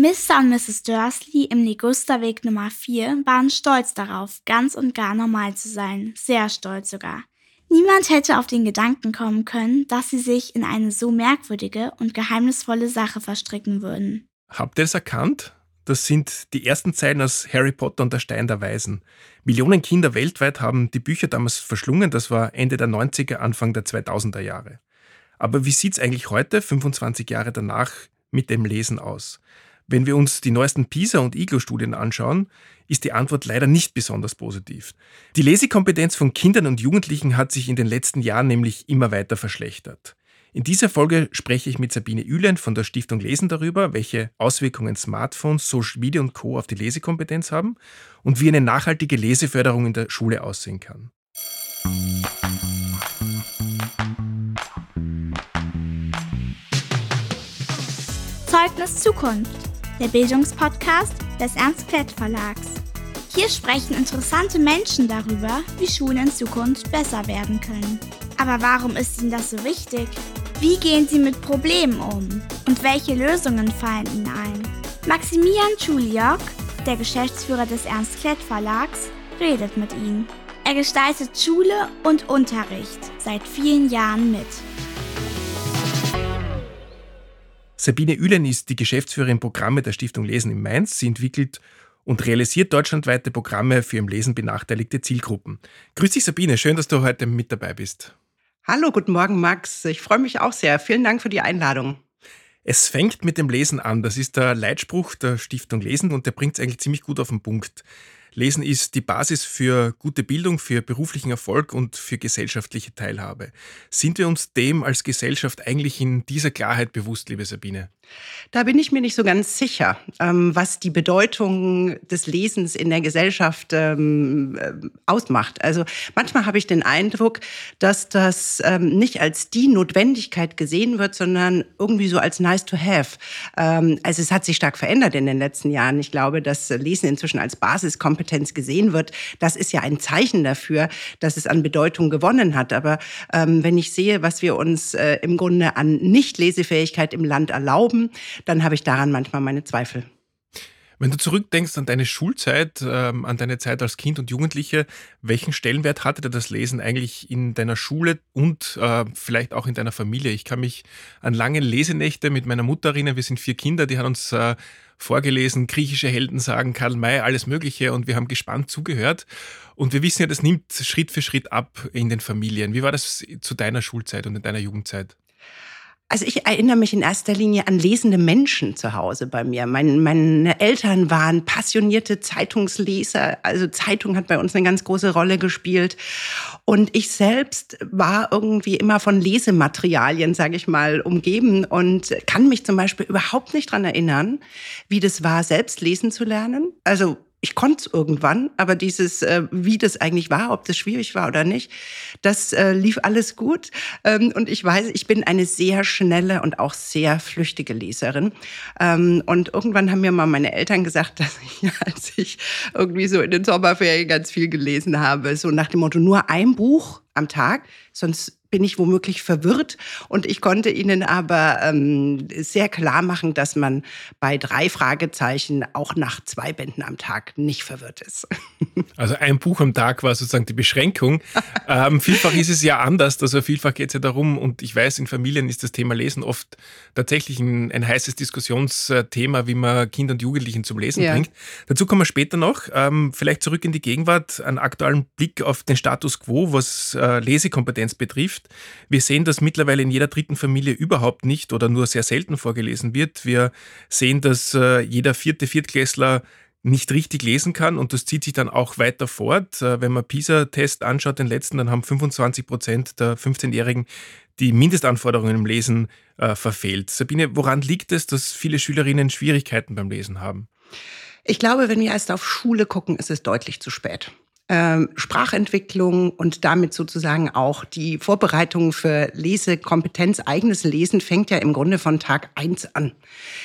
Mr. und Mrs. Dursley im Ligusterweg Nummer 4 waren stolz darauf, ganz und gar normal zu sein. Sehr stolz sogar. Niemand hätte auf den Gedanken kommen können, dass sie sich in eine so merkwürdige und geheimnisvolle Sache verstricken würden. Habt ihr es erkannt? Das sind die ersten Zeilen aus Harry Potter und der Stein der Weisen. Millionen Kinder weltweit haben die Bücher damals verschlungen. Das war Ende der 90er, Anfang der 2000er Jahre. Aber wie sieht es eigentlich heute, 25 Jahre danach, mit dem Lesen aus? Wenn wir uns die neuesten PISA- und IGLO-Studien anschauen, ist die Antwort leider nicht besonders positiv. Die Lesekompetenz von Kindern und Jugendlichen hat sich in den letzten Jahren nämlich immer weiter verschlechtert. In dieser Folge spreche ich mit Sabine Ühlen von der Stiftung Lesen darüber, welche Auswirkungen Smartphones, Social Media und Co. auf die Lesekompetenz haben und wie eine nachhaltige Leseförderung in der Schule aussehen kann. Zeugnis Zukunft, der Bildungspodcast des Ernst-Klett-Verlags. Hier sprechen interessante Menschen darüber, wie Schulen in Zukunft besser werden können. Aber warum ist ihnen das so wichtig? Wie gehen sie mit Problemen um? Und welche Lösungen fallen ihnen ein? Maximilian Schuliok, der Geschäftsführer des Ernst-Klett-Verlags, redet mit ihnen. Er gestaltet Schule und Unterricht seit vielen Jahren mit. Sabine Ühlen ist die Geschäftsführerin Programme der Stiftung Lesen in Mainz. Sie entwickelt und realisiert deutschlandweite Programme für im Lesen benachteiligte Zielgruppen. Grüß dich, Sabine, schön, dass du heute mit dabei bist. Hallo, guten Morgen, Max. Ich freue mich auch sehr. Vielen Dank für die Einladung. Es fängt mit dem Lesen an. Das ist der Leitspruch der Stiftung Lesen und der bringt es eigentlich ziemlich gut auf den Punkt. Lesen ist die Basis für gute Bildung, für beruflichen Erfolg und für gesellschaftliche Teilhabe. Sind wir uns dem als Gesellschaft eigentlich in dieser Klarheit bewusst, liebe Sabine? Da bin ich mir nicht so ganz sicher, was die Bedeutung des Lesens in der Gesellschaft ausmacht. Also manchmal habe ich den Eindruck, dass das nicht als die Notwendigkeit gesehen wird, sondern irgendwie so als nice to have. Also es hat sich stark verändert in den letzten Jahren. Ich glaube, dass Lesen inzwischen als Basiskompetenz gesehen wird. Das ist ja ein Zeichen dafür, dass es an Bedeutung gewonnen hat. Aber wenn ich sehe, was wir uns im Grunde an Nicht-Lesefähigkeit im Land erlauben, dann habe ich daran manchmal meine Zweifel. Wenn du zurückdenkst an deine Schulzeit, an deine Zeit als Kind und Jugendliche, welchen Stellenwert hatte dir das Lesen eigentlich in deiner Schule und vielleicht auch in deiner Familie? Ich kann mich an lange Lesenächte mit meiner Mutter erinnern. Wir sind 4 Kinder, die hat uns vorgelesen, griechische Heldensagen, Karl May, alles Mögliche und wir haben gespannt zugehört. Und wir wissen ja, das nimmt Schritt für Schritt ab in den Familien. Wie war das zu deiner Schulzeit und in deiner Jugendzeit? Also ich erinnere mich in erster Linie an lesende Menschen zu Hause bei mir. Meine Eltern waren passionierte Zeitungsleser. Also Zeitung hat bei uns eine ganz große Rolle gespielt. Und ich selbst war irgendwie immer von Lesematerialien, sage ich mal, umgeben und kann mich zum Beispiel überhaupt nicht dran erinnern, wie das war, selbst lesen zu lernen. Also ich konnte es irgendwann, aber wie das eigentlich war, ob das schwierig war oder nicht, das lief alles gut. Und ich weiß, ich bin eine sehr schnelle und auch sehr flüchtige Leserin. Und irgendwann haben mir mal meine Eltern gesagt, dass ich, als ich irgendwie so in den Sommerferien ganz viel gelesen habe, so nach dem Motto, nur ein Buch am Tag, sonst bin ich womöglich verwirrt. Und ich konnte ihnen aber sehr klar machen, dass man bei 3 Fragezeichen auch nach 2 Bänden am Tag nicht verwirrt ist. Also ein Buch am Tag war sozusagen die Beschränkung. Vielfach ist es ja anders. Also vielfach geht es ja darum, und ich weiß, in Familien ist das Thema Lesen oft tatsächlich ein heißes Diskussionsthema, wie man Kinder und Jugendlichen zum Lesen bringt. Dazu kommen wir später noch. Vielleicht zurück in die Gegenwart, einen aktuellen Blick auf den Status quo, was Lesekompetenz betrifft. Wir sehen, dass mittlerweile in jeder 3. Familie überhaupt nicht oder nur sehr selten vorgelesen wird. Wir sehen, dass jeder 4. Viertklässler nicht richtig lesen kann und das zieht sich dann auch weiter fort. Wenn man PISA-Test anschaut, den letzten, dann haben 25% der 15-Jährigen die Mindestanforderungen im Lesen verfehlt. Sabine, woran liegt es, dass viele Schülerinnen Schwierigkeiten beim Lesen haben? Ich glaube, wenn wir erst auf Schule gucken, ist es deutlich zu spät. Sprachentwicklung und damit sozusagen auch die Vorbereitung für Lesekompetenz, eigenes Lesen fängt ja im Grunde von Tag 1 an.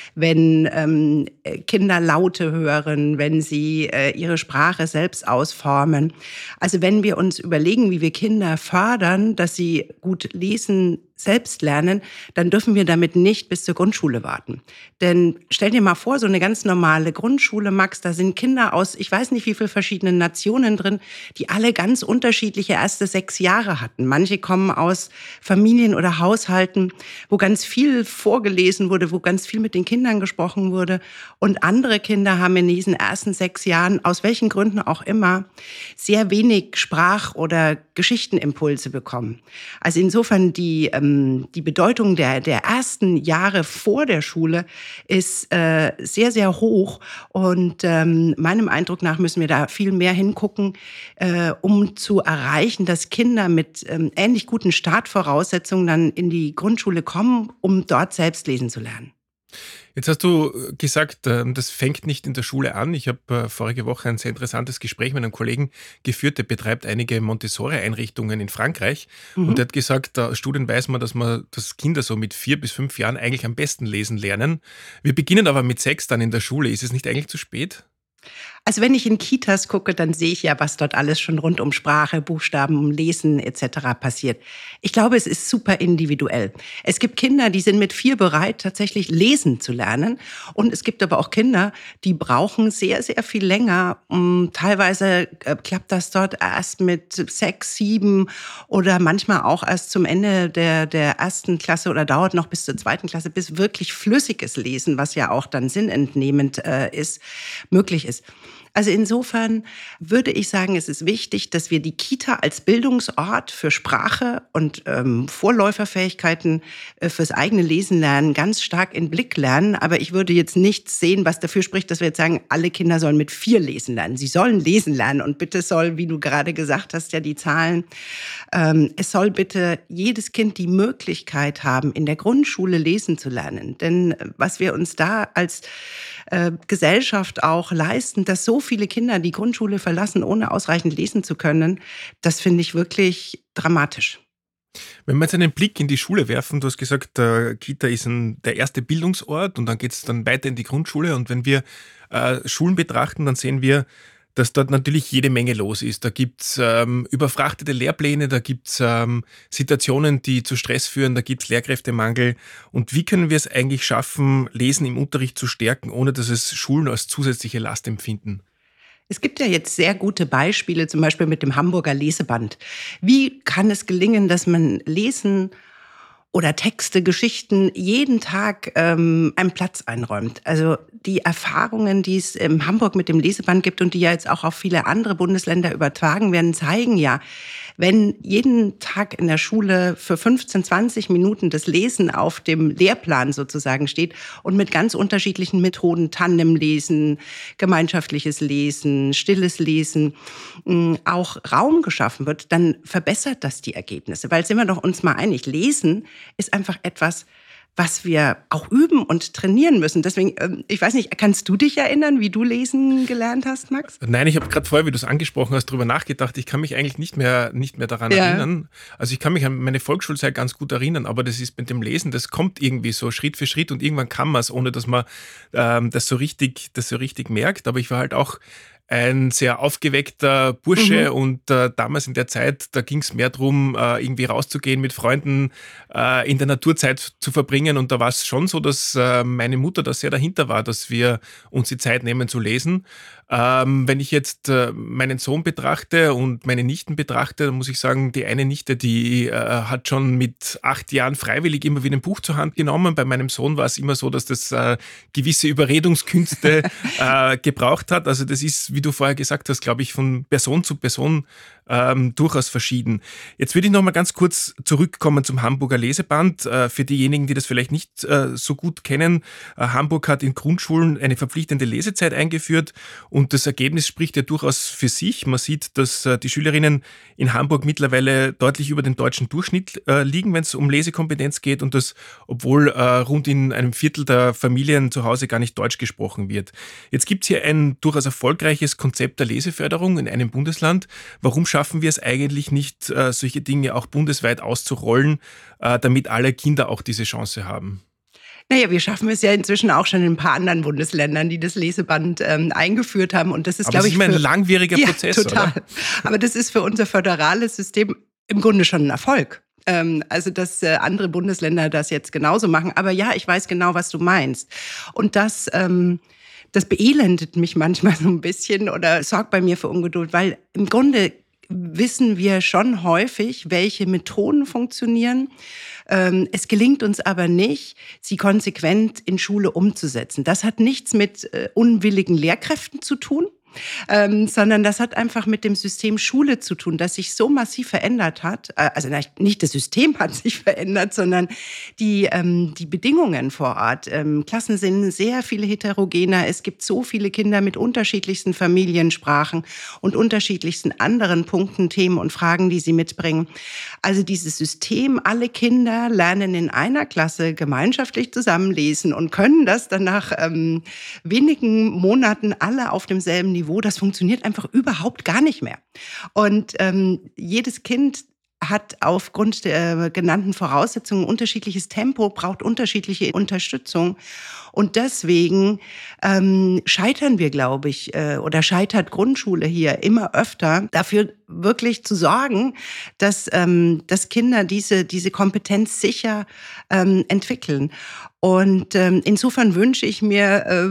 Wenn Kinder Laute hören, wenn sie ihre Sprache selbst ausformen. Also wenn wir uns überlegen, wie wir Kinder fördern, dass sie gut lesen selbst lernen, dann dürfen wir damit nicht bis zur Grundschule warten. Denn stell dir mal vor, so eine ganz normale Grundschule, Max, da sind Kinder aus, ich weiß nicht wie viele verschiedenen Nationen drin, die alle ganz unterschiedliche erste 6 Jahre hatten. Manche kommen aus Familien oder Haushalten, wo ganz viel vorgelesen wurde, wo ganz viel mit den Kindern gesprochen wurde. Und andere Kinder haben in diesen ersten 6 Jahren, aus welchen Gründen auch immer, sehr wenig Sprach- oder Geschichtenimpulse bekommen. Also insofern die Bedeutung der ersten Jahre vor der Schule ist sehr, sehr hoch. Und meinem Eindruck nach müssen wir da viel mehr hingucken, um zu erreichen, dass Kinder mit ähnlich guten Startvoraussetzungen dann in die Grundschule kommen, um dort selbst lesen zu lernen. Jetzt hast du gesagt, das fängt nicht in der Schule an. Ich habe vorige Woche ein sehr interessantes Gespräch mit einem Kollegen geführt, der betreibt einige Montessori-Einrichtungen in Frankreich. Und der hat gesagt, aus Studien weiß man, dass Kinder so mit 4 bis 5 Jahren eigentlich am besten lesen lernen. Wir beginnen aber mit 6 dann in der Schule. Ist es nicht eigentlich zu spät? Also wenn ich in Kitas gucke, dann sehe ich ja, was dort alles schon rund um Sprache, Buchstaben, um Lesen etc. passiert. Ich glaube, es ist super individuell. Es gibt Kinder, die sind mit 4 bereit, tatsächlich lesen zu lernen. Und es gibt aber auch Kinder, die brauchen sehr, sehr viel länger. Teilweise klappt das dort erst mit 6, 7 oder manchmal auch erst zum Ende der ersten Klasse oder dauert noch bis zur 2. Klasse, bis wirklich flüssiges Lesen, was ja auch dann sinnentnehmend ist, möglich ist. Also insofern würde ich sagen, es ist wichtig, dass wir die Kita als Bildungsort für Sprache und Vorläuferfähigkeiten fürs eigene Lesen lernen ganz stark in Blick lernen. Aber ich würde jetzt nichts sehen, was dafür spricht, dass wir jetzt sagen, alle Kinder sollen mit 4 lesen lernen. Sie sollen lesen lernen und bitte soll, wie du gerade gesagt hast, ja die Zahlen, es soll bitte jedes Kind die Möglichkeit haben, in der Grundschule lesen zu lernen. Denn was wir uns da als Gesellschaft auch leisten, dass so viele Kinder die Grundschule verlassen, ohne ausreichend lesen zu können, das finde ich wirklich dramatisch. Wenn wir jetzt einen Blick in die Schule werfen, du hast gesagt, Kita ist der erste Bildungsort und dann geht es dann weiter in die Grundschule. Und wenn wir Schulen betrachten, dann sehen wir, dass dort natürlich jede Menge los ist. Da gibt es überfrachtete Lehrpläne, da gibt es Situationen, die zu Stress führen, da gibt es Lehrkräftemangel. Und wie können wir es eigentlich schaffen, Lesen im Unterricht zu stärken, ohne dass es Schulen als zusätzliche Last empfinden? Es gibt ja jetzt sehr gute Beispiele, zum Beispiel mit dem Hamburger Leseband. Wie kann es gelingen, dass man Lesen oder Texte, Geschichten jeden Tag einen Platz einräumt? Also die Erfahrungen, die es in Hamburg mit dem Leseband gibt und die ja jetzt auch auf viele andere Bundesländer übertragen werden, zeigen ja, wenn jeden Tag in der Schule für 15, 20 Minuten das Lesen auf dem Lehrplan sozusagen steht und mit ganz unterschiedlichen Methoden, Tandemlesen, gemeinschaftliches Lesen, stilles Lesen, auch Raum geschaffen wird, dann verbessert das die Ergebnisse. Weil sind wir doch uns mal einig, Lesen ist einfach etwas, was wir auch üben und trainieren müssen. Deswegen, ich weiß nicht, kannst du dich erinnern, wie du lesen gelernt hast, Max? Nein, ich habe gerade vorher, wie du es angesprochen hast, darüber nachgedacht. Ich kann mich eigentlich nicht mehr daran erinnern. Also ich kann mich an meine Volksschulzeit ganz gut erinnern, aber das ist mit dem Lesen, das kommt irgendwie so Schritt für Schritt und irgendwann kann man es, ohne dass man das so richtig merkt. Aber ich war halt auch ein sehr aufgeweckter Bursche und damals in der Zeit, da ging es mehr darum, irgendwie rauszugehen, mit Freunden in der Naturzeit zu verbringen und da war es schon so, dass meine Mutter da sehr dahinter war, dass wir uns die Zeit nehmen zu lesen. Wenn ich jetzt meinen Sohn betrachte und meine Nichten betrachte, dann muss ich sagen, die eine Nichte, die hat schon mit 8 Jahren freiwillig immer wieder ein Buch zur Hand genommen. Bei meinem Sohn war es immer so, dass das gewisse Überredungskünste gebraucht hat. Also das ist, wie du vorher gesagt hast, glaube ich, von Person zu Person durchaus verschieden. Jetzt würde ich noch mal ganz kurz zurückkommen zum Hamburger Leseband. Für diejenigen, die das vielleicht nicht so gut kennen, Hamburg hat in Grundschulen eine verpflichtende Lesezeit eingeführt und das Ergebnis spricht ja durchaus für sich. Man sieht, dass die Schülerinnen in Hamburg mittlerweile deutlich über dem deutschen Durchschnitt liegen, wenn es um Lesekompetenz geht und das, obwohl rund in einem Viertel der Familien zu Hause gar nicht Deutsch gesprochen wird. Jetzt gibt es hier ein durchaus erfolgreiches Konzept der Leseförderung in einem Bundesland. Warum schaffen wir es eigentlich nicht, solche Dinge auch bundesweit auszurollen, damit alle Kinder auch diese Chance haben? Naja, wir schaffen es ja inzwischen auch schon in ein paar anderen Bundesländern, die das Leseband eingeführt haben. Und das ist, glaube ich, immer ein langwieriger Prozess, total. Oder? Aber das ist für unser föderales System im Grunde schon ein Erfolg. Also, dass andere Bundesländer das jetzt genauso machen. Aber ja, ich weiß genau, was du meinst. Und das beelendet mich manchmal so ein bisschen oder sorgt bei mir für Ungeduld, weil im Grunde wissen wir schon häufig, welche Methoden funktionieren. Es gelingt uns aber nicht, sie konsequent in Schule umzusetzen. Das hat nichts mit unwilligen Lehrkräften zu tun, sondern das hat einfach mit dem System Schule zu tun, das sich so massiv verändert hat. Also nicht das System hat sich verändert, sondern die Bedingungen vor Ort. Klassen sind sehr viel heterogener. Es gibt so viele Kinder mit unterschiedlichsten Familiensprachen und unterschiedlichsten anderen Punkten, Themen und Fragen, die sie mitbringen. Also dieses System, alle Kinder lernen in einer Klasse gemeinschaftlich zusammenlesen und können das dann nach wenigen Monaten alle auf demselben Niveau. Das funktioniert einfach überhaupt gar nicht mehr. Und jedes Kind hat aufgrund der genannten Voraussetzungen unterschiedliches Tempo, braucht unterschiedliche Unterstützung. Und deswegen scheitern wir, glaube ich, oder scheitert Grundschule hier immer öfter, dafür wirklich zu sorgen, dass Kinder diese Kompetenz sicher entwickeln. Und insofern wünsche ich mir,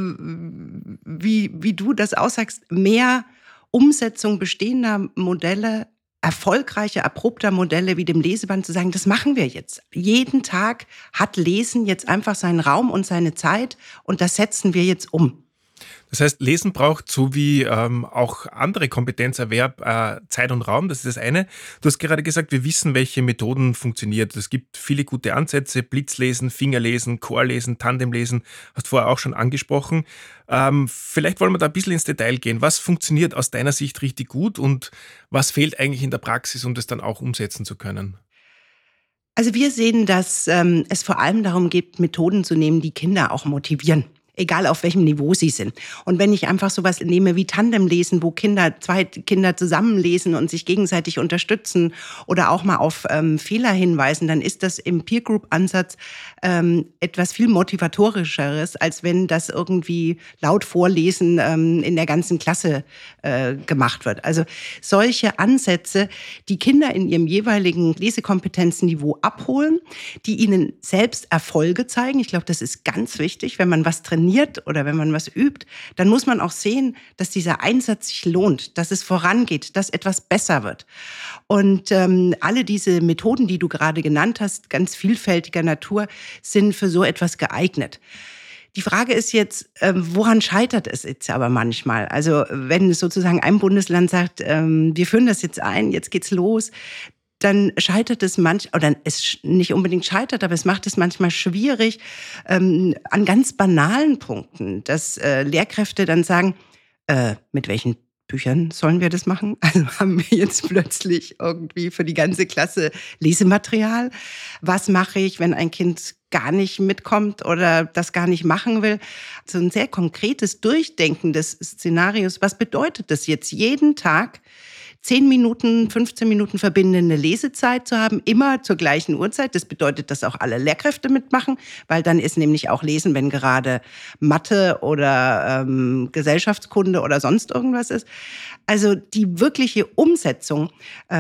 wie du das aussagst, mehr Umsetzung bestehender Modelle, erfolgreiche, abrupter Modelle wie dem Leseband, zu sagen, das machen wir jetzt. Jeden Tag hat Lesen jetzt einfach seinen Raum und seine Zeit und das setzen wir jetzt um. Das heißt, Lesen braucht so wie auch andere Kompetenzerwerb Zeit und Raum, das ist das eine. Du hast gerade gesagt, wir wissen, welche Methoden funktionieren. Es gibt viele gute Ansätze, Blitzlesen, Fingerlesen, Chorlesen, Tandemlesen, hast vorher auch schon angesprochen. Vielleicht wollen wir da ein bisschen ins Detail gehen. Was funktioniert aus deiner Sicht richtig gut und was fehlt eigentlich in der Praxis, um das dann auch umsetzen zu können? Also wir sehen, dass es vor allem darum geht, Methoden zu nehmen, die Kinder auch motivieren. Egal auf welchem Niveau sie sind. Und wenn ich einfach sowas nehme wie Tandemlesen, wo zwei Kinder zusammenlesen und sich gegenseitig unterstützen oder auch mal auf Fehler hinweisen, dann ist das im Peer-Group-Ansatz etwas viel motivatorischeres, als wenn das irgendwie laut vorlesen in der ganzen Klasse gemacht wird. Also solche Ansätze, die Kinder in ihrem jeweiligen Lesekompetenzniveau abholen, die ihnen selbst Erfolge zeigen. Ich glaube, das ist ganz wichtig, wenn man was trainiert oder wenn man was übt, dann muss man auch sehen, dass dieser Einsatz sich lohnt, dass es vorangeht, dass etwas besser wird. Und alle diese Methoden, die du gerade genannt hast, ganz vielfältiger Natur, sind für so etwas geeignet. Die Frage ist jetzt, woran scheitert es jetzt aber manchmal? Also wenn sozusagen ein Bundesland sagt, wir führen das jetzt ein, jetzt geht's los, dann scheitert es oder es nicht unbedingt scheitert, aber es macht es manchmal schwierig an ganz banalen Punkten, dass Lehrkräfte dann sagen, mit welchen Büchern sollen wir das machen? Also haben wir jetzt plötzlich irgendwie für die ganze Klasse Lesematerial? Was mache ich, wenn ein Kind gar nicht mitkommt oder das gar nicht machen will? So ein sehr konkretes Durchdenken des Szenarios. Was bedeutet das jetzt jeden Tag? 10 Minuten, 15 Minuten verbindende Lesezeit zu haben, immer zur gleichen Uhrzeit. Das bedeutet, dass auch alle Lehrkräfte mitmachen, weil dann ist nämlich auch Lesen, wenn gerade Mathe oder Gesellschaftskunde oder sonst irgendwas ist. Also die wirkliche Umsetzung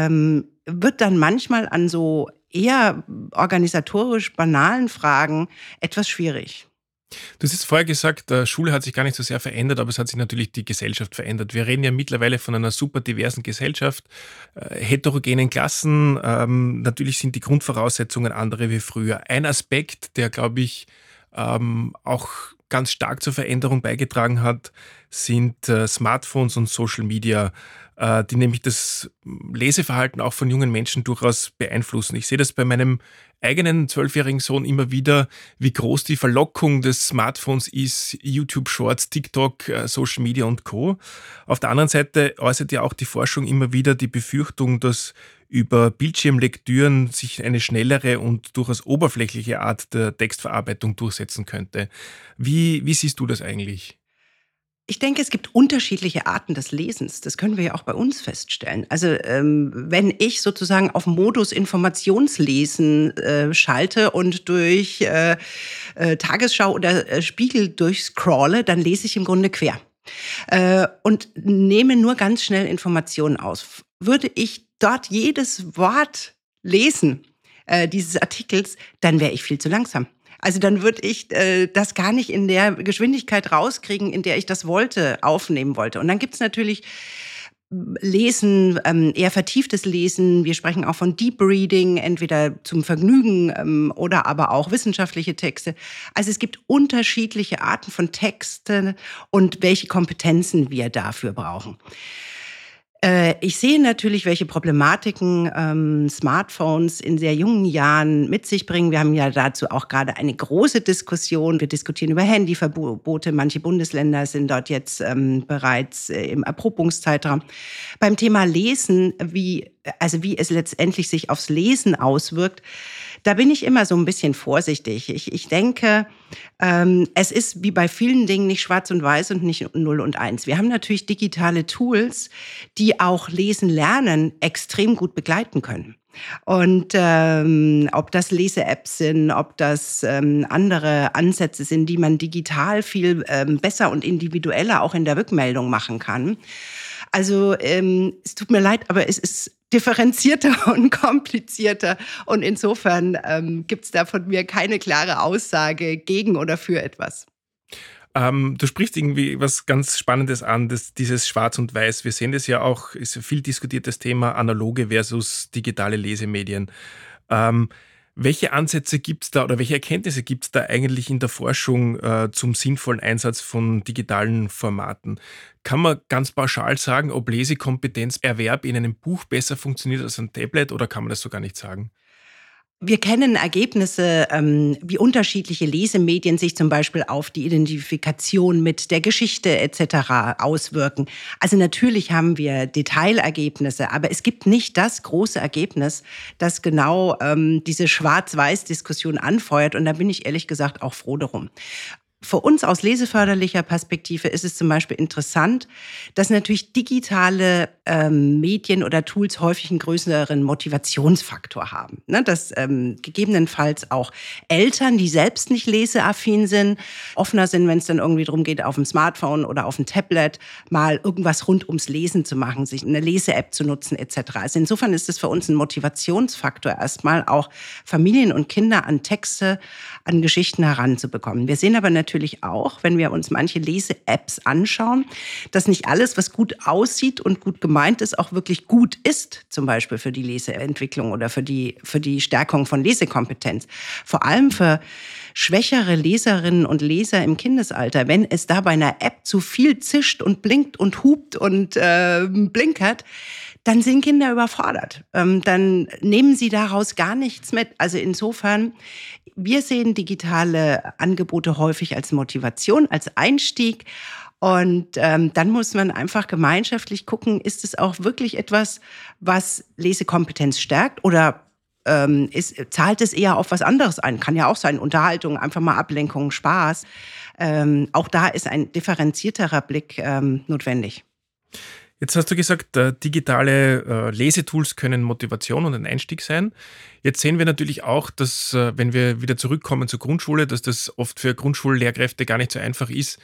wird dann manchmal an so eher organisatorisch banalen Fragen etwas schwierig. Du hast vorher gesagt, Schule hat sich gar nicht so sehr verändert, aber es hat sich natürlich die Gesellschaft verändert. Wir reden ja mittlerweile von einer super diversen Gesellschaft, heterogenen Klassen. Natürlich sind die Grundvoraussetzungen andere wie früher. Ein Aspekt, der, glaube ich, auch ganz stark zur Veränderung beigetragen hat, sind Smartphones und Social Media, die nämlich das Leseverhalten auch von jungen Menschen durchaus beeinflussen. Ich sehe das bei meinem eigenen 12-jährigen Sohn immer wieder, wie groß die Verlockung des Smartphones ist, YouTube Shorts, TikTok, Social Media und Co. Auf der anderen Seite äußert ja auch die Forschung immer wieder die Befürchtung, dass über Bildschirmlektüren sich eine schnellere und durchaus oberflächliche Art der Textverarbeitung durchsetzen könnte. Wie siehst du das eigentlich? Ich denke, es gibt unterschiedliche Arten des Lesens. Das können wir ja auch bei uns feststellen. Also wenn ich sozusagen auf Modus Informationslesen schalte und durch Tagesschau oder Spiegel durchscrolle, dann lese ich im Grunde quer und nehme nur ganz schnell Informationen aus. Würde ich dort jedes Wort lesen, dieses Artikels, dann wäre ich viel zu langsam. Also dann würde ich das gar nicht in der Geschwindigkeit rauskriegen, in der ich das aufnehmen wollte. Und dann gibt's natürlich Lesen, eher vertieftes Lesen. Wir sprechen auch von Deep Reading, entweder zum Vergnügen oder aber auch wissenschaftliche Texte. Also es gibt unterschiedliche Arten von Texten und welche Kompetenzen wir dafür brauchen. Ich sehe natürlich, welche Problematiken Smartphones in sehr jungen Jahren mit sich bringen. Wir haben ja dazu auch gerade eine große Diskussion. Wir diskutieren über Handyverbote. Manche Bundesländer sind dort jetzt bereits im Erprobungszeitraum. Beim Thema Lesen, wie es letztendlich sich aufs Lesen auswirkt, da bin ich immer so ein bisschen vorsichtig. Ich denke, es ist wie bei vielen Dingen nicht schwarz und weiß und nicht 0 und 1. Wir haben natürlich digitale Tools, die auch Lesen lernen extrem gut begleiten können. Und ob das Lese-Apps sind, ob das andere Ansätze sind, die man digital viel besser und individueller auch in der Rückmeldung machen kann. Also es tut mir leid, aber es ist differenzierter und komplizierter. Und insofern gibt's da von mir keine klare Aussage gegen oder für etwas. Du sprichst irgendwie was ganz Spannendes an, dieses Schwarz und Weiß. Wir sehen das ja auch, ist ein viel diskutiertes Thema, analoge versus digitale Lesemedien. Welche Ansätze gibt's da oder welche Erkenntnisse gibt's da eigentlich in der Forschung zum sinnvollen Einsatz von digitalen Formaten? Kann man ganz pauschal sagen, ob Lesekompetenzerwerb in einem Buch besser funktioniert als ein Tablet, oder kann man das so gar nicht sagen? Wir kennen Ergebnisse, wie unterschiedliche Lesemedien sich zum Beispiel auf die Identifikation mit der Geschichte etc. auswirken. Also natürlich haben wir Detailergebnisse, aber es gibt nicht das große Ergebnis, das genau diese Schwarz-Weiß-Diskussion anfeuert. Und da bin ich ehrlich gesagt auch froh darum. Für uns aus leseförderlicher Perspektive ist es zum Beispiel interessant, dass natürlich digitale Medien oder Tools häufig einen größeren Motivationsfaktor haben. Ne? Dass gegebenenfalls auch Eltern, die selbst nicht leseaffin sind, offener sind, wenn es dann irgendwie darum geht, auf dem Smartphone oder auf dem Tablet mal irgendwas rund ums Lesen zu machen, sich eine Lese-App zu nutzen etc. Also insofern ist es für uns ein Motivationsfaktor, erstmal auch Familien und Kinder an Texte, an Geschichten heranzubekommen. Wir sehen aber natürlich auch, wenn wir uns manche Lese-Apps anschauen, dass nicht alles, was gut aussieht und gut gemeint ist, auch wirklich gut ist, zum Beispiel für die Leseentwicklung oder für die Stärkung von Lesekompetenz. Vor allem für schwächere Leserinnen und Leser im Kindesalter, wenn es da bei einer App zu viel zischt und blinkt und hupt und blinkert, dann sind Kinder überfordert. Dann nehmen sie daraus gar nichts mit. Also insofern, wir sehen digitale Angebote häufig als Motivation, als Einstieg. Und dann muss man einfach gemeinschaftlich gucken, ist es auch wirklich etwas, was Lesekompetenz stärkt, oder zahlt es eher auf was anderes ein? Kann ja auch sein, Unterhaltung, einfach mal Ablenkung, Spaß. Auch da ist ein differenzierterer Blick notwendig. Jetzt hast du gesagt, digitale Lesetools können Motivation und ein Einstieg sein. Jetzt sehen wir natürlich auch, dass, wenn wir wieder zurückkommen zur Grundschule, dass das oft für Grundschullehrkräfte gar nicht so einfach ist,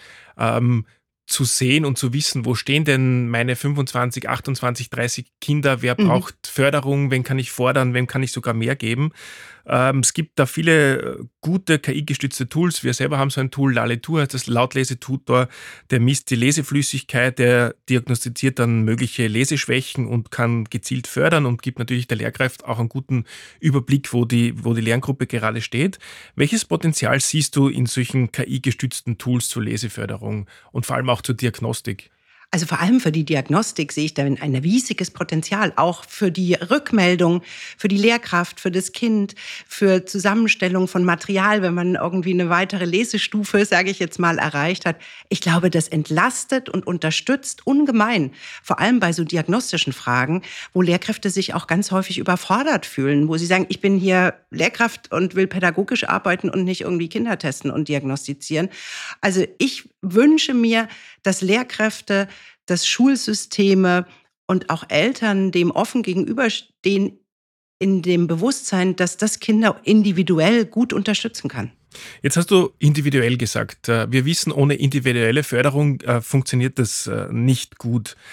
zu sehen und zu wissen, wo stehen denn meine 25, 28, 30 Kinder, wer braucht Förderung, wen kann ich fordern, wem kann ich sogar mehr geben. Es gibt da viele gute KI-gestützte Tools. Wir selber haben so ein Tool, Laletur heißt das, Lautlesetutor, der misst die Leseflüssigkeit, der diagnostiziert dann mögliche Leseschwächen und kann gezielt fördern und gibt natürlich der Lehrkraft auch einen guten Überblick, wo die Lerngruppe gerade steht. Welches Potenzial siehst du in solchen KI-gestützten Tools zur Leseförderung und vor allem auch zur Diagnostik? Also vor allem für die Diagnostik sehe ich da ein riesiges Potenzial, auch für die Rückmeldung, für die Lehrkraft, für das Kind, für Zusammenstellung von Material, wenn man irgendwie eine weitere Lesestufe, sage ich jetzt mal, erreicht hat. Ich glaube, das entlastet und unterstützt ungemein, vor allem bei so diagnostischen Fragen, wo Lehrkräfte sich auch ganz häufig überfordert fühlen, wo sie sagen, ich bin hier Lehrkraft und will pädagogisch arbeiten und nicht irgendwie Kinder testen und diagnostizieren. Also ich wünsche mir, dass Lehrkräfte, dass Schulsysteme und auch Eltern dem offen gegenüberstehen, in dem Bewusstsein, dass das Kinder individuell gut unterstützen kann. Jetzt hast du individuell gesagt. Wir wissen, ohne individuelle Förderung funktioniert das nicht gut.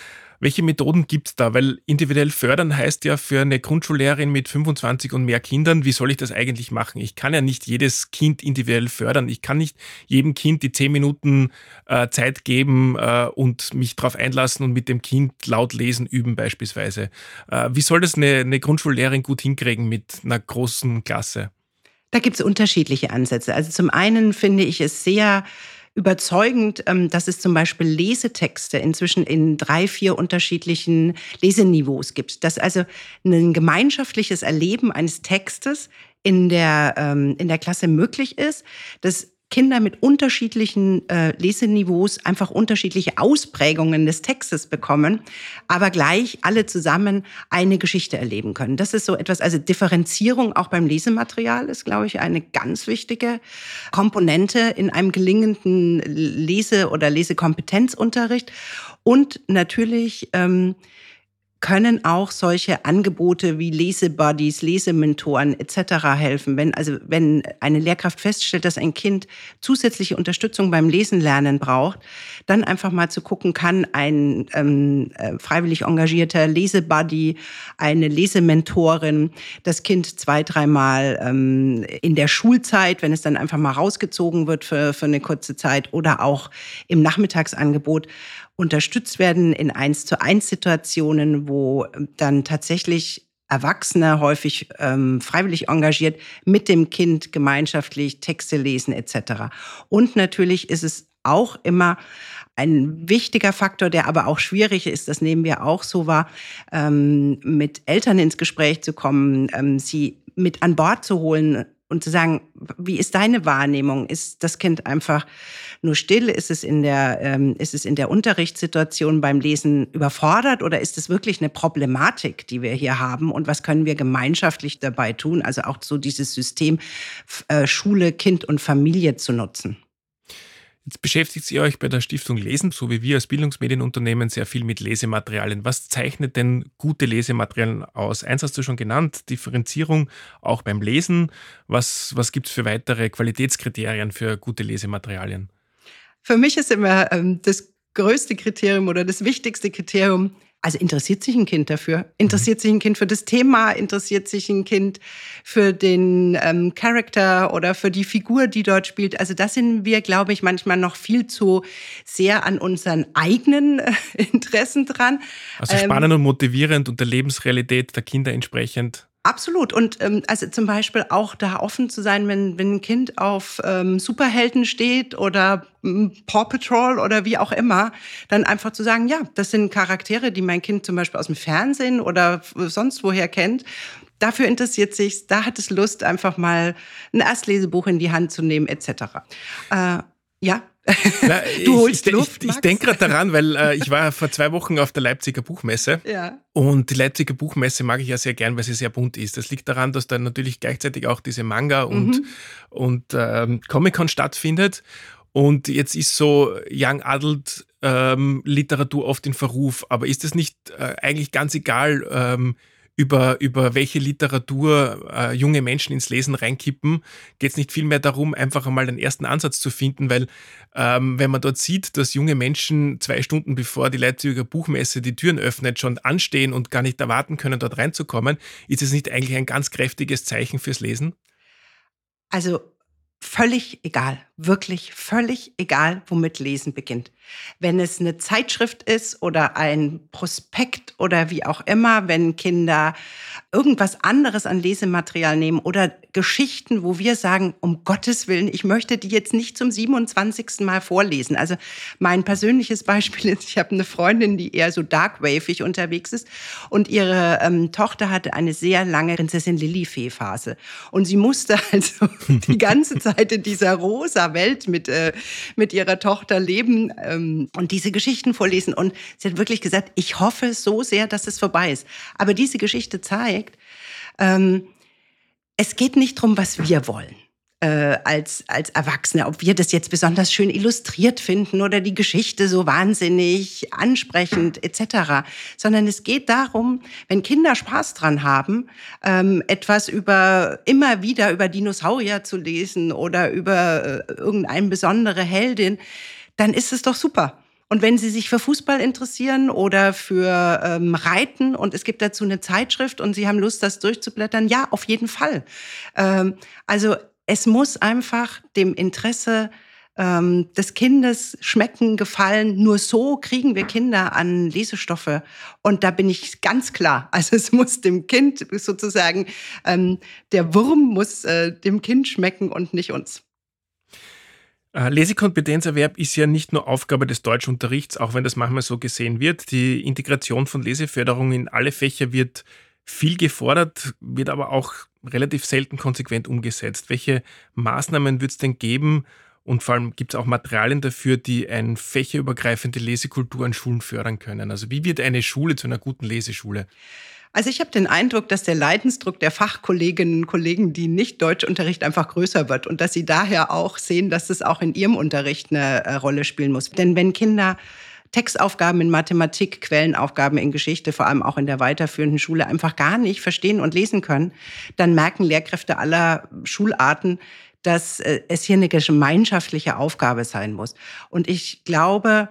Welche Methoden gibt es da? Weil individuell fördern heißt ja für eine Grundschullehrerin mit 25 und mehr Kindern, wie soll ich das eigentlich machen? Ich kann ja nicht jedes Kind individuell fördern. Ich kann nicht jedem Kind die 10 Minuten Zeit geben und mich darauf einlassen und mit dem Kind laut lesen üben beispielsweise. Wie soll das eine Grundschullehrerin gut hinkriegen mit einer großen Klasse? Da gibt es unterschiedliche Ansätze. Also zum einen finde ich es sehr überzeugend, dass es zum Beispiel Lesetexte inzwischen in 3, 4 unterschiedlichen Leseniveaus gibt. Dass also ein gemeinschaftliches Erleben eines Textes in der Klasse möglich ist, dass Kinder mit unterschiedlichen Leseniveaus einfach unterschiedliche Ausprägungen des Textes bekommen, aber gleich alle zusammen eine Geschichte erleben können. Das ist so etwas, also Differenzierung auch beim Lesematerial ist, glaube ich, eine ganz wichtige Komponente in einem gelingenden Lese- oder Lesekompetenzunterricht. Und natürlich können auch solche Angebote wie Lesebuddies, Lesementoren etc. helfen. Wenn eine Lehrkraft feststellt, dass ein Kind zusätzliche Unterstützung beim Lesen lernen braucht, dann einfach mal zu gucken, kann ein freiwillig engagierter Lesebuddy, eine Lesementorin das Kind 2, 3 Mal in der Schulzeit, wenn es dann einfach mal rausgezogen wird für eine kurze Zeit oder auch im Nachmittagsangebot, unterstützt werden in 1:1 Situationen, wo dann tatsächlich Erwachsene, häufig freiwillig engagiert, mit dem Kind gemeinschaftlich Texte lesen etc. Und natürlich ist es auch immer ein wichtiger Faktor, der aber auch schwierig ist, das nehmen wir auch so wahr, mit Eltern ins Gespräch zu kommen, sie mit an Bord zu holen und zu sagen, wie ist deine Wahrnehmung? Ist das Kind einfach nur still? Ist es in der Unterrichtssituation beim Lesen überfordert oder ist es wirklich eine Problematik, die wir hier haben? Und was können wir gemeinschaftlich dabei tun? Also auch so dieses System Schule, Kind und Familie zu nutzen. Jetzt beschäftigt ihr euch bei der Stiftung Lesen, so wie wir als Bildungsmedienunternehmen, sehr viel mit Lesematerialien. Was zeichnet denn gute Lesematerialien aus? Eins hast du schon genannt, Differenzierung auch beim Lesen. Was gibt es für weitere Qualitätskriterien für gute Lesematerialien? Für mich ist immer das größte Kriterium oder das wichtigste Kriterium, also interessiert sich ein Kind dafür? Interessiert sich ein Kind für das Thema? Interessiert sich ein Kind für den Charakter oder für die Figur, die dort spielt? Also das sind wir, glaube ich, manchmal noch viel zu sehr an unseren eigenen Interessen dran. Also spannend und motivierend und der Lebensrealität der Kinder entsprechend. Absolut. Und also zum Beispiel auch da offen zu sein, wenn ein Kind auf Superhelden steht oder Paw Patrol oder wie auch immer, dann einfach zu sagen, ja, das sind Charaktere, die mein Kind zum Beispiel aus dem Fernsehen oder sonst woher kennt. Dafür interessiert sich's, da hat es Lust, einfach mal ein Erstlesebuch in die Hand zu nehmen, etc. Ja. Na, du holst Luft, ich denke gerade daran, weil ich war vor 2 Wochen auf der Leipziger Buchmesse. Ja. Und die Leipziger Buchmesse mag ich ja sehr gern, weil sie sehr bunt ist. Das liegt daran, dass da natürlich gleichzeitig auch diese Manga und Comic-Con stattfindet. Und jetzt ist so Young Adult Literatur oft in Verruf. Aber ist es nicht eigentlich ganz egal, über welche Literatur junge Menschen ins Lesen reinkippen, geht es nicht vielmehr darum, einfach einmal den ersten Ansatz zu finden, weil wenn man dort sieht, dass junge Menschen 2 Stunden bevor die Leipziger Buchmesse die Türen öffnet, schon anstehen und gar nicht erwarten können, dort reinzukommen, ist es nicht eigentlich ein ganz kräftiges Zeichen fürs Lesen? Also völlig egal, wirklich völlig egal, womit Lesen beginnt. Wenn es eine Zeitschrift ist oder ein Prospekt oder wie auch immer, wenn Kinder irgendwas anderes an Lesematerial nehmen oder Geschichten, wo wir sagen, um Gottes Willen, ich möchte die jetzt nicht zum 27. Mal vorlesen. Also mein persönliches Beispiel ist, ich habe eine Freundin, die eher so darkwavig unterwegs ist und ihre Tochter hatte eine sehr lange Prinzessin Lilifee-Phase. Und sie musste also die ganze Zeit in dieser rosa Welt mit ihrer Tochter leben und diese Geschichten vorlesen. Und sie hat wirklich gesagt, ich hoffe so sehr, dass es vorbei ist. Aber diese Geschichte zeigt, es geht nicht darum, was wir wollen als Erwachsene, ob wir das jetzt besonders schön illustriert finden oder die Geschichte so wahnsinnig ansprechend etc., sondern es geht darum, wenn Kinder Spaß dran haben, etwas immer wieder über Dinosaurier zu lesen oder über irgendeine besondere Heldin, dann ist es doch super. Und wenn Sie sich für Fußball interessieren oder für Reiten und es gibt dazu eine Zeitschrift und Sie haben Lust, das durchzublättern, ja, auf jeden Fall. Also es muss einfach dem Interesse des Kindes schmecken, gefallen. Nur so kriegen wir Kinder an Lesestoffe. Und da bin ich ganz klar. Also es muss dem Kind sozusagen, der Wurm muss dem Kind schmecken und nicht uns. Lesekompetenzerwerb ist ja nicht nur Aufgabe des Deutschunterrichts, auch wenn das manchmal so gesehen wird. Die Integration von Leseförderung in alle Fächer wird viel gefordert, wird aber auch relativ selten konsequent umgesetzt. Welche Maßnahmen wird es denn geben? Und vor allem gibt es auch Materialien dafür, die eine fächerübergreifende Lesekultur an Schulen fördern können. Also wie wird eine Schule zu einer guten Leseschule? Also ich habe den Eindruck, dass der Leidensdruck der Fachkolleginnen und Kollegen, die nicht Deutschunterricht, einfach größer wird und dass sie daher auch sehen, dass es auch in ihrem Unterricht eine Rolle spielen muss. Denn wenn Kinder Textaufgaben in Mathematik, Quellenaufgaben in Geschichte, vor allem auch in der weiterführenden Schule, einfach gar nicht verstehen und lesen können, dann merken Lehrkräfte aller Schularten, dass es hier eine gemeinschaftliche Aufgabe sein muss. Und ich glaube,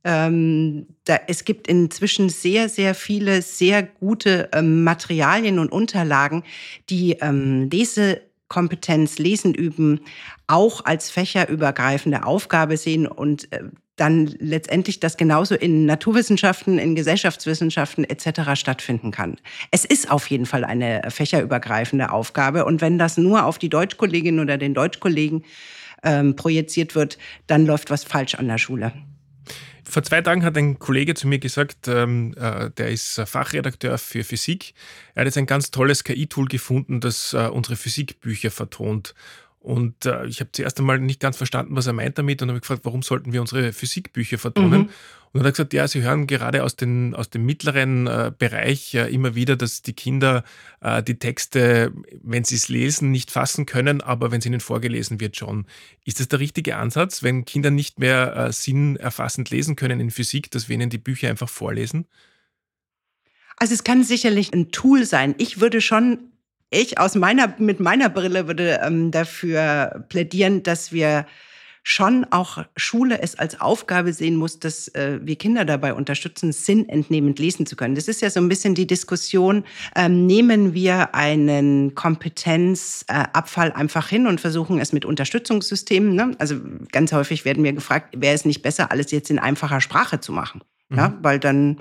es gibt inzwischen sehr, sehr viele sehr gute Materialien und Unterlagen, die Lesekompetenz, Lesen üben, auch als fächerübergreifende Aufgabe sehen und dann letztendlich das genauso in Naturwissenschaften, in Gesellschaftswissenschaften etc. stattfinden kann. Es ist auf jeden Fall eine fächerübergreifende Aufgabe. Und wenn das nur auf die Deutschkollegin oder den Deutschkollegen projiziert wird, dann läuft was falsch an der Schule. Vor 2 Tagen hat ein Kollege zu mir gesagt, der ist Fachredakteur für Physik. Er hat jetzt ein ganz tolles KI-Tool gefunden, das unsere Physikbücher vertont. Und ich habe zuerst einmal nicht ganz verstanden, was er meint damit, und habe gefragt, warum sollten wir unsere Physikbücher vertonen? Und dann hat er gesagt, ja, sie hören gerade aus dem mittleren Bereich immer wieder, dass die Kinder die Texte, wenn sie es lesen, nicht fassen können, aber wenn es ihnen vorgelesen wird, schon. Ist das der richtige Ansatz, wenn Kinder nicht mehr sinnerfassend lesen können in Physik, dass wir ihnen die Bücher einfach vorlesen? Also es kann sicherlich ein Tool sein. Mit meiner Brille würde dafür plädieren, dass wir schon auch Schule es als Aufgabe sehen muss, dass wir Kinder dabei unterstützen, sinnentnehmend lesen zu können. Das ist ja so ein bisschen die Diskussion, nehmen wir einen Kompetenzabfall einfach hin und versuchen es mit Unterstützungssystemen, ne? Also ganz häufig werden wir gefragt, wäre es nicht besser, alles jetzt in einfacher Sprache zu machen? Ja, weil dann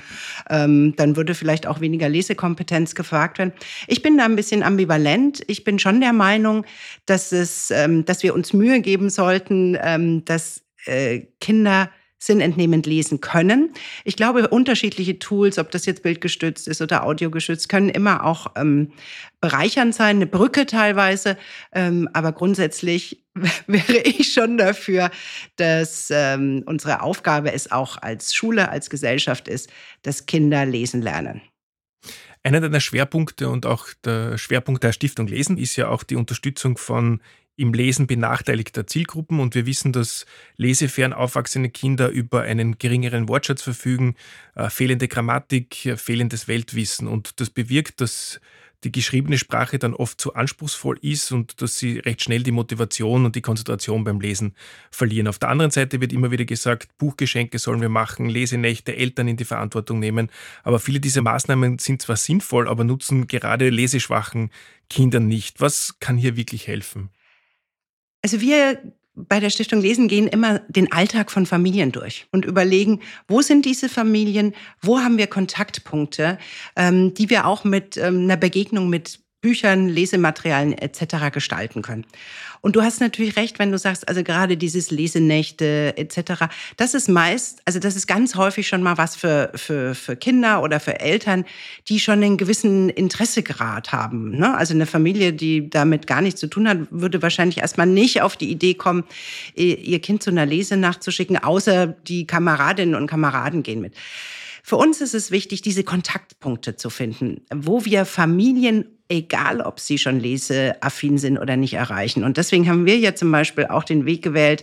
würde vielleicht auch weniger Lesekompetenz gefragt werden. Ich bin da ein bisschen ambivalent. Ich bin schon der Meinung, dass wir uns Mühe geben sollten, dass Kinder sinnentnehmend lesen können. Ich glaube, unterschiedliche Tools, ob das jetzt bildgestützt ist oder audiogestützt, können immer auch bereichernd sein, eine Brücke teilweise. Aber grundsätzlich wäre ich schon dafür, dass unsere Aufgabe es auch als Schule, als Gesellschaft ist, dass Kinder lesen lernen. Einer deiner Schwerpunkte und auch der Schwerpunkt der Stiftung Lesen ist ja auch die Unterstützung von im Lesen benachteiligter Zielgruppen, und wir wissen, dass lesefern aufwachsende Kinder über einen geringeren Wortschatz verfügen, fehlende Grammatik, fehlendes Weltwissen, und das bewirkt, dass die geschriebene Sprache dann oft zu anspruchsvoll ist und dass sie recht schnell die Motivation und die Konzentration beim Lesen verlieren. Auf der anderen Seite wird immer wieder gesagt, Buchgeschenke sollen wir machen, Lesenächte, Eltern in die Verantwortung nehmen. Aber viele dieser Maßnahmen sind zwar sinnvoll, aber nutzen gerade leseschwachen Kindern nicht. Was kann hier wirklich helfen? Also wir bei der Stiftung Lesen gehen immer den Alltag von Familien durch und überlegen, wo sind diese Familien, wo haben wir Kontaktpunkte, die wir auch mit einer Begegnung mit Büchern, Lesematerialien etc. gestalten können. Und du hast natürlich recht, wenn du sagst, also gerade dieses Lesenächte etc., das ist ganz häufig schon mal was für Kinder oder für Eltern, die schon einen gewissen Interessegrad haben, ne? Also eine Familie, die damit gar nichts zu tun hat, würde wahrscheinlich erstmal nicht auf die Idee kommen, ihr Kind zu einer Lesenacht zu schicken, außer die Kameradinnen und Kameraden gehen mit. Für uns ist es wichtig, diese Kontaktpunkte zu finden, wo wir Familien, egal ob sie schon leseaffin sind oder nicht, erreichen. Und deswegen haben wir ja zum Beispiel auch den Weg gewählt,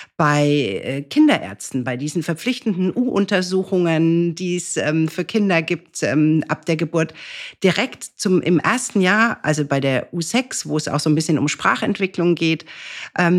bei Kinderärzten, bei diesen verpflichtenden U-Untersuchungen, die es für Kinder gibt ab der Geburt, direkt im ersten Jahr, also bei der U6, wo es auch so ein bisschen um Sprachentwicklung geht,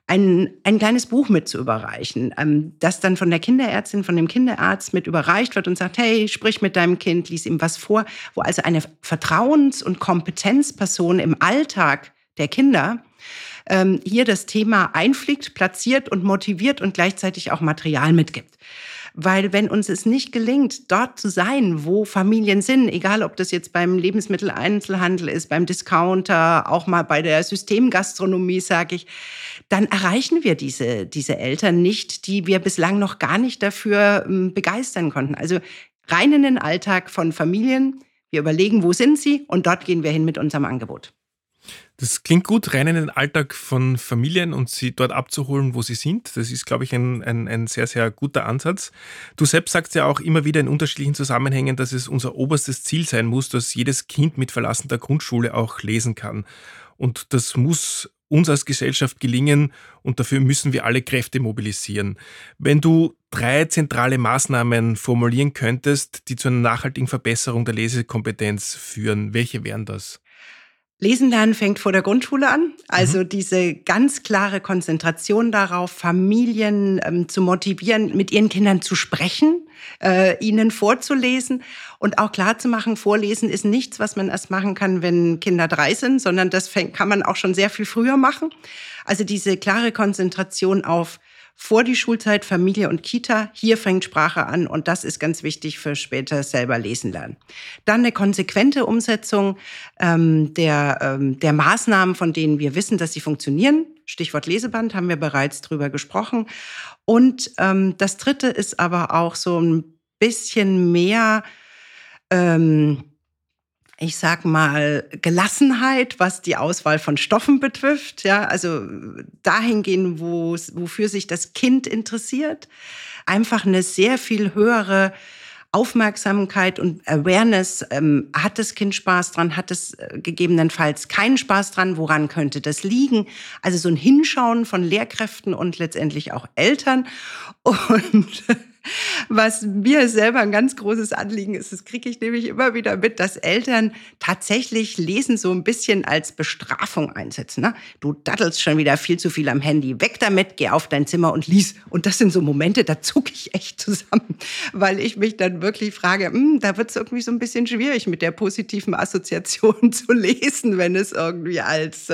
ein kleines Buch mit zu überreichen, das dann von der Kinderärztin, von dem Kinderarzt mit überreicht wird und sagt, hey, sprich mit deinem Kind, lies ihm was vor, wo also eine Vertrauens- und Kompetenzperson im Alltag der Kinder hier das Thema einfliegt, platziert und motiviert und gleichzeitig auch Material mitgibt. Weil wenn uns es nicht gelingt, dort zu sein, wo Familien sind, egal ob das jetzt beim Lebensmitteleinzelhandel ist, beim Discounter, auch mal bei der Systemgastronomie, sage ich, dann erreichen wir diese Eltern nicht, die wir bislang noch gar nicht dafür begeistern konnten. Also rein in den Alltag von Familien, wir überlegen, wo sind sie, und dort gehen wir hin mit unserem Angebot. Das klingt gut, rein in den Alltag von Familien und sie dort abzuholen, wo sie sind. Das ist, glaube ich, ein sehr, sehr guter Ansatz. Du selbst sagst ja auch immer wieder in unterschiedlichen Zusammenhängen, dass es unser oberstes Ziel sein muss, dass jedes Kind mit Verlassen der Grundschule auch lesen kann. Und das muss uns als Gesellschaft gelingen und dafür müssen wir alle Kräfte mobilisieren. Wenn du 3 zentrale Maßnahmen formulieren könntest, die zu einer nachhaltigen Verbesserung der Lesekompetenz führen, welche wären das? Lesen lernen fängt vor der Grundschule an. Also diese ganz klare Konzentration darauf, Familien zu motivieren, mit ihren Kindern zu sprechen, ihnen vorzulesen und auch klarzumachen, Vorlesen ist nichts, was man erst machen kann, wenn Kinder 3 sind, sondern das kann man auch schon sehr viel früher machen. Also diese klare Konzentration auf vor die Schulzeit, Familie und Kita, hier fängt Sprache an und das ist ganz wichtig für später selber lesen lernen. Dann eine konsequente Umsetzung der Maßnahmen, von denen wir wissen, dass sie funktionieren. Stichwort Leseband, haben wir bereits drüber gesprochen. Und das Dritte ist aber auch so ein bisschen mehr ich sag mal, Gelassenheit, was die Auswahl von Stoffen betrifft. Ja, also dahin gehen, wofür sich das Kind interessiert. Einfach eine sehr viel höhere Aufmerksamkeit und Awareness. Hat das Kind Spaß dran? Hat es gegebenenfalls keinen Spaß dran? Woran könnte das liegen? Also so ein Hinschauen von Lehrkräften und letztendlich auch Eltern. Und was mir selber ein ganz großes Anliegen ist, das kriege ich nämlich immer wieder mit, dass Eltern tatsächlich Lesen so ein bisschen als Bestrafung einsetzen. Ne? Du dattelst schon wieder viel zu viel am Handy. Weg damit, geh auf dein Zimmer und lies. Und das sind so Momente, da zucke ich echt zusammen, weil ich mich dann wirklich frage, da wird es irgendwie so ein bisschen schwierig mit der positiven Assoziation zu lesen, wenn es irgendwie als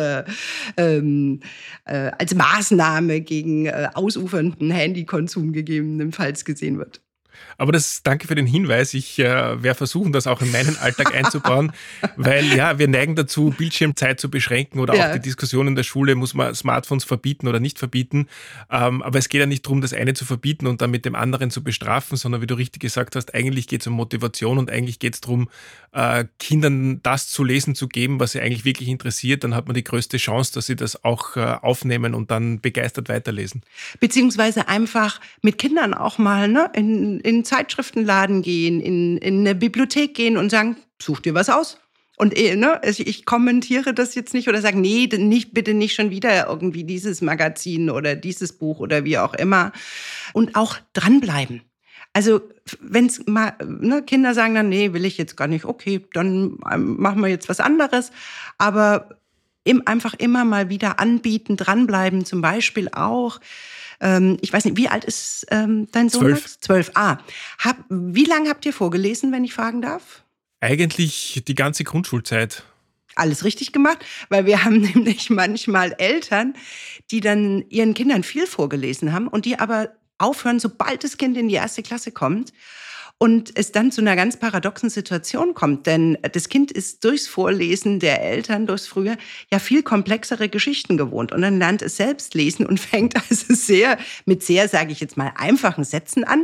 Maßnahme gegen ausufernden Handykonsum gegebenenfalls gesehen wird. Aber danke für den Hinweis. Ich werde versuchen, das auch in meinen Alltag einzubauen, weil ja, wir neigen dazu, Bildschirmzeit zu beschränken oder auch die Diskussion in der Schule, muss man Smartphones verbieten oder nicht verbieten. Aber es geht ja nicht darum, das eine zu verbieten und dann mit dem anderen zu bestrafen, sondern wie du richtig gesagt hast, eigentlich geht es um Motivation und eigentlich geht es darum, Kindern das zu lesen zu geben, was sie eigentlich wirklich interessiert. Dann hat man die größte Chance, dass sie das auch aufnehmen und dann begeistert weiterlesen. Beziehungsweise einfach mit Kindern auch mal in Zeitschriftenladen gehen, in eine Bibliothek gehen und sagen, such dir was aus. Und ich kommentiere das jetzt nicht oder sage, nee, bitte nicht schon wieder irgendwie dieses Magazin oder dieses Buch oder wie auch immer. Und auch dranbleiben. Also wenn es mal Kinder sagen dann, nee, will ich jetzt gar nicht, okay, dann machen wir jetzt was anderes. Aber einfach immer mal wieder anbieten, dranbleiben, zum Beispiel auch. Ich weiß nicht, wie alt ist dein Sohn? 12. 12. Wie lange habt ihr vorgelesen, wenn ich fragen darf? Eigentlich die ganze Grundschulzeit. Alles richtig gemacht, weil wir haben nämlich manchmal Eltern, die dann ihren Kindern viel vorgelesen haben und die aber aufhören, sobald das Kind in die 1. Klasse kommt und es dann zu einer ganz paradoxen Situation kommt. Denn das Kind ist durchs Vorlesen der Eltern, durchs Frühjahr, ja viel komplexere Geschichten gewohnt. Und dann lernt es selbst lesen und fängt also mit sehr, sage ich jetzt mal, einfachen Sätzen an.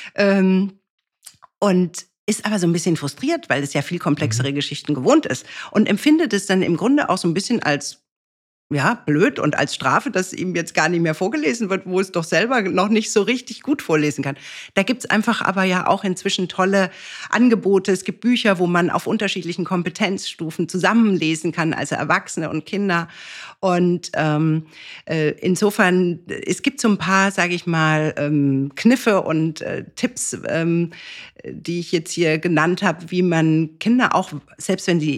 Und ist aber so ein bisschen frustriert, weil es ja viel komplexere Geschichten gewohnt ist. Und empfindet es dann im Grunde auch so ein bisschen als blöd und als Strafe, dass ihm jetzt gar nicht mehr vorgelesen wird, wo es doch selber noch nicht so richtig gut vorlesen kann. Da gibt's einfach aber ja auch inzwischen tolle Angebote. Es gibt Bücher, wo man auf unterschiedlichen Kompetenzstufen zusammenlesen kann, also Erwachsene und Kinder. Und insofern, es gibt so ein paar, sage ich mal, Kniffe und Tipps, die ich jetzt hier genannt habe, wie man Kinder auch, selbst wenn sie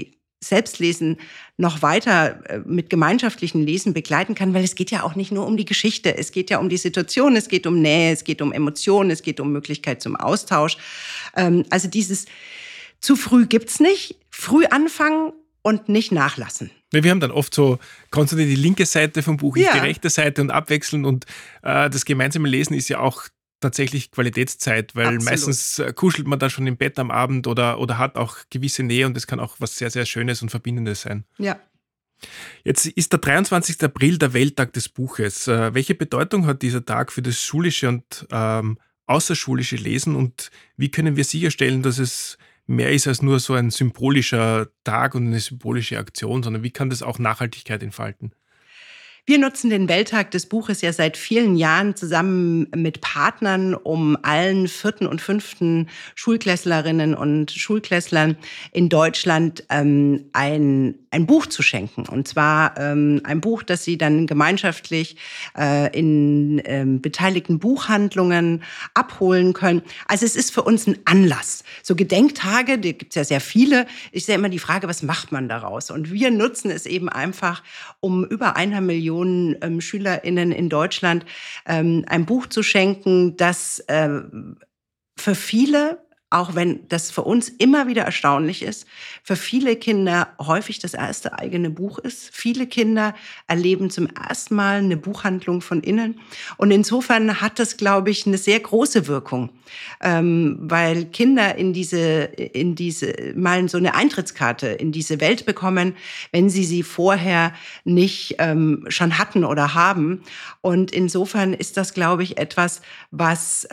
Selbstlesen noch weiter mit gemeinschaftlichen Lesen begleiten kann, weil es geht ja auch nicht nur um die Geschichte, es geht ja um die Situation, es geht um Nähe, es geht um Emotionen, es geht um Möglichkeit zum Austausch. Also dieses zu früh gibt's nicht, früh anfangen und nicht nachlassen. Wir haben dann oft so konstant die linke Seite vom Buch, ich die rechte Seite und abwechseln und das gemeinsame Lesen ist ja auch tatsächlich Qualitätszeit, weil meistens kuschelt man da schon im Bett am Abend oder hat auch gewisse Nähe und das kann auch was sehr, sehr Schönes und Verbindendes sein. Ja. Jetzt ist der 23. April der Welttag des Buches. Welche Bedeutung hat dieser Tag für das schulische und außerschulische Lesen und wie können wir sicherstellen, dass es mehr ist als nur so ein symbolischer Tag und eine symbolische Aktion, sondern wie kann das auch Nachhaltigkeit entfalten? Wir nutzen den Welttag des Buches ja seit vielen Jahren zusammen mit Partnern, um allen 4. und 5. Schulklässlerinnen und Schulklässlern in Deutschland ein Buch zu schenken. Und zwar ein Buch, das sie dann gemeinschaftlich in beteiligten Buchhandlungen abholen können. Also es ist für uns ein Anlass. So Gedenktage, die gibt's ja sehr viele, ist ja immer die Frage, was macht man daraus? Und wir nutzen es eben einfach, um über 1 Million SchülerInnen in Deutschland ein Buch zu schenken, das für viele, auch wenn das für uns immer wieder erstaunlich ist, für viele Kinder häufig das erste eigene Buch ist. Viele Kinder erleben zum ersten Mal eine Buchhandlung von innen. Und insofern hat das, glaube ich, eine sehr große Wirkung, weil Kinder in diese mal so eine Eintrittskarte in diese Welt bekommen, wenn sie vorher nicht schon hatten oder haben. Und insofern ist das, glaube ich, etwas, was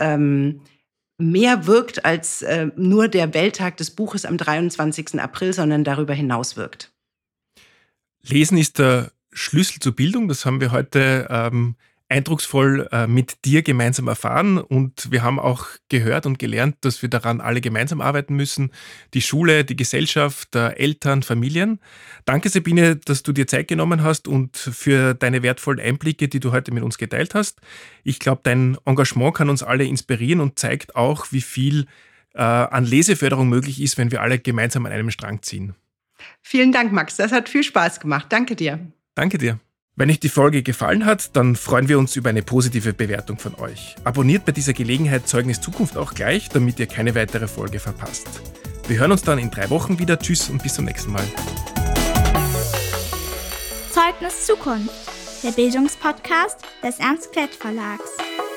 mehr wirkt als nur der Welttag des Buches am 23. April, sondern darüber hinaus wirkt. Lesen ist der Schlüssel zur Bildung. Das haben wir heute eindrucksvoll mit dir gemeinsam erfahren. Und wir haben auch gehört und gelernt, dass wir daran alle gemeinsam arbeiten müssen. Die Schule, die Gesellschaft, Eltern, Familien. Danke, Sabine, dass du dir Zeit genommen hast und für deine wertvollen Einblicke, die du heute mit uns geteilt hast. Ich glaube, dein Engagement kann uns alle inspirieren und zeigt auch, wie viel an Leseförderung möglich ist, wenn wir alle gemeinsam an einem Strang ziehen. Vielen Dank, Max. Das hat viel Spaß gemacht. Danke dir. Danke dir. Wenn euch die Folge gefallen hat, dann freuen wir uns über eine positive Bewertung von euch. Abonniert bei dieser Gelegenheit Zeugnis Zukunft auch gleich, damit ihr keine weitere Folge verpasst. Wir hören uns dann in 3 Wochen wieder. Tschüss und bis zum nächsten Mal. Zeugnis Zukunft, der Bildungspodcast des Ernst Klett Verlags.